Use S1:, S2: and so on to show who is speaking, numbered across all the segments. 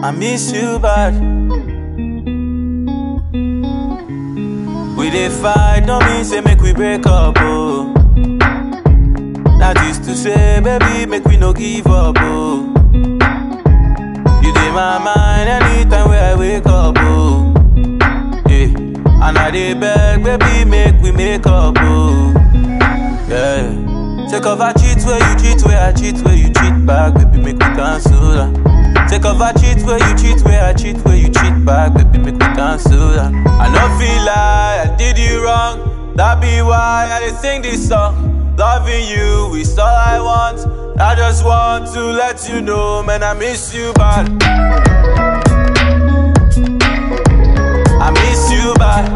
S1: I miss you bad. We dey fight, don't mean say make we break up, oh. That is to say, baby, make we no give up, oh. You dey my mind anytime where I wake up, oh. Yeah, and I dey beg, baby, make we make up, oh. Yeah, take off I cheat where you cheat, where I cheat, where you cheat back, baby, make we cancel that. Take off I cheat where you cheat, where I cheat, where you cheat back, baby, make me cancel that. I no feel like I did you wrong, that be why I dey sing this song. Loving you is all I want, I just want to let you know, man, I miss you bad. I miss you bad.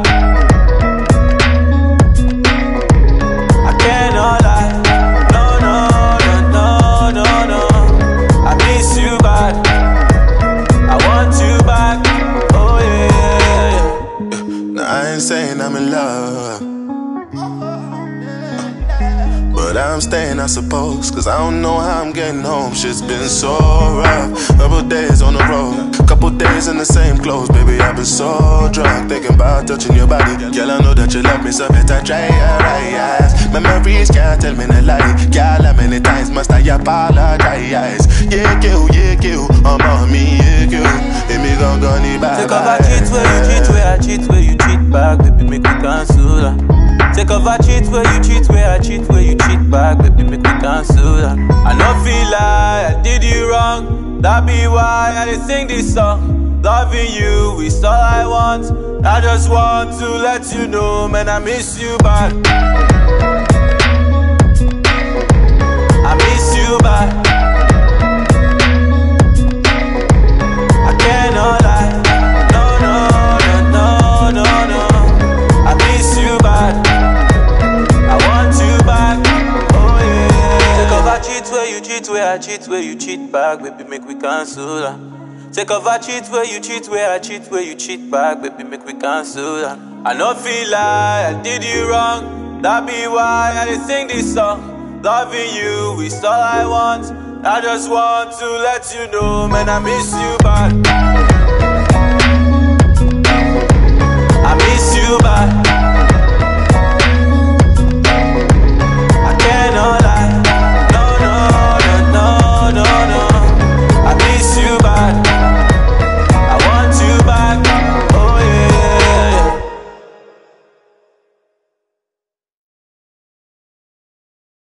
S1: I cannot lie, no, no, no, no, no, no. I miss you bad. I want you back, oh yeah.
S2: Now I ain't saying I'm in love, but I'm staying I suppose, cause I don't know how I'm getting home. Shit's been so rough, couple days on the road, couple days in the same clothes. Baby, I've been so drunk, thinking about touching your body. Girl, I know that you love me, so better try your eyes. Memories can't tell me no lie. Girl, how many times must I apologize? Yeah, kill, I'm on me, yeah, kill. And me gon' need back.
S1: Take off I cheat where you cheat, where I cheat, where you cheat back, baby, make me cancel that. Take off I cheat where you cheat, where I cheat, where you cheat back, baby, make me cancel that. I no feel like I did you wrong, that be why I dey sing this song. Loving you is all I want, I just want to let you know, man, I miss you bad. I miss you bad. I cannot lie, no, no, no, no, no, no. I miss you bad. I want you back, oh yeah. Take off I cheat where you cheat, where I cheat, where you cheat back, baby, make we cancel that. Take off I cheat where you cheat, where I cheat, where you cheat back, baby, make we cancel that. I no feel like I did you wrong, that be why I dey sing this song. Loving you is all I want, I just want to let you know, man, I miss you bad. I miss you bad.